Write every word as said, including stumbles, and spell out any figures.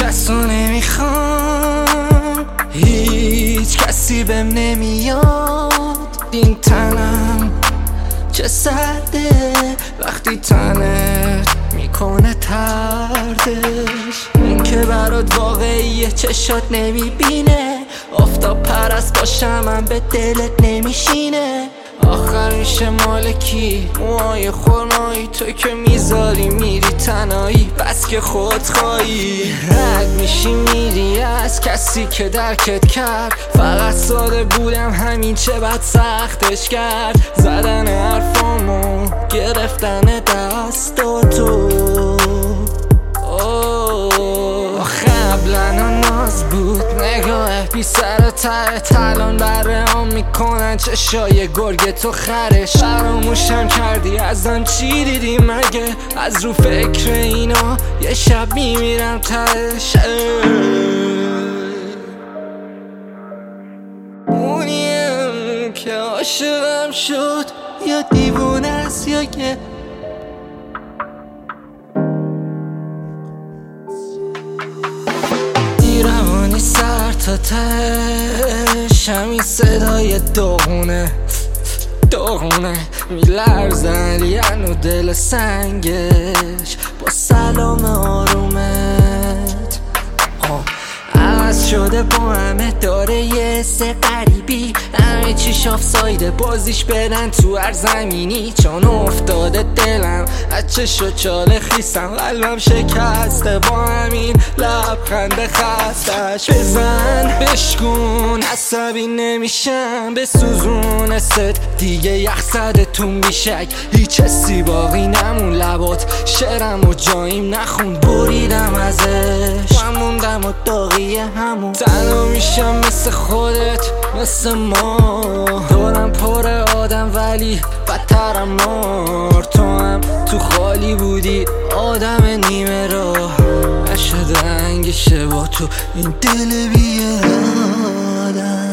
کسو نمیخوام، هیچ کسی بهم نمیاد. این تنم چه سرده وقتی تنت میکنه تردش. این که برات واقعیه چشات نمیبینه، آفتاب پرست باشم من به دلت نمیشینه. آخر میشه مال کی؟ موهای خرمایی تو که میذاری میری تنهایی، بس که خودخواهی. رد میشی میری از کسی که درکت کرد، فقط ساده بودم همین چه بد سختش کرد. زدن حرفامو گرفتن دستاتو، قبلا ناز بود نگاه بی سر و ترت، الان بره هم میکنن چشای گرگ تو خرش. فراموشم کردی ازم چی دیدی مگه؟ از رو فکر اینا یه شب میمیرم تهش. اونیم که عاشقم شد یا دیوونه است یا که روانی سر تا تهش، همین صدای داغونه داغونه میلرزن یعنی دل سنگش. با سلام آرومت عوض شده با همه داره یه سه قریبی، همه چیش آف سایده بازیش بدن تو هر زمینی. چون افتاده دلم از چشو چاله خیستم، قلبم شکسته با همین لبخند خستش. بزن بشکون عصبی نمیشم به سوزون ست دیگه، یخ زده تو بیشک هیچ حسی باقی نمون. لبات شعرم و جاییم نخون بریدم ازش، من موندم و داغی همون. تنها میشم مثل خودت مثل ما، دورم پر آدم ولی بدترم مار. تو هم تو خالی بودی آدم نیمه راه، نشده انگشه با تو این دل بیادم.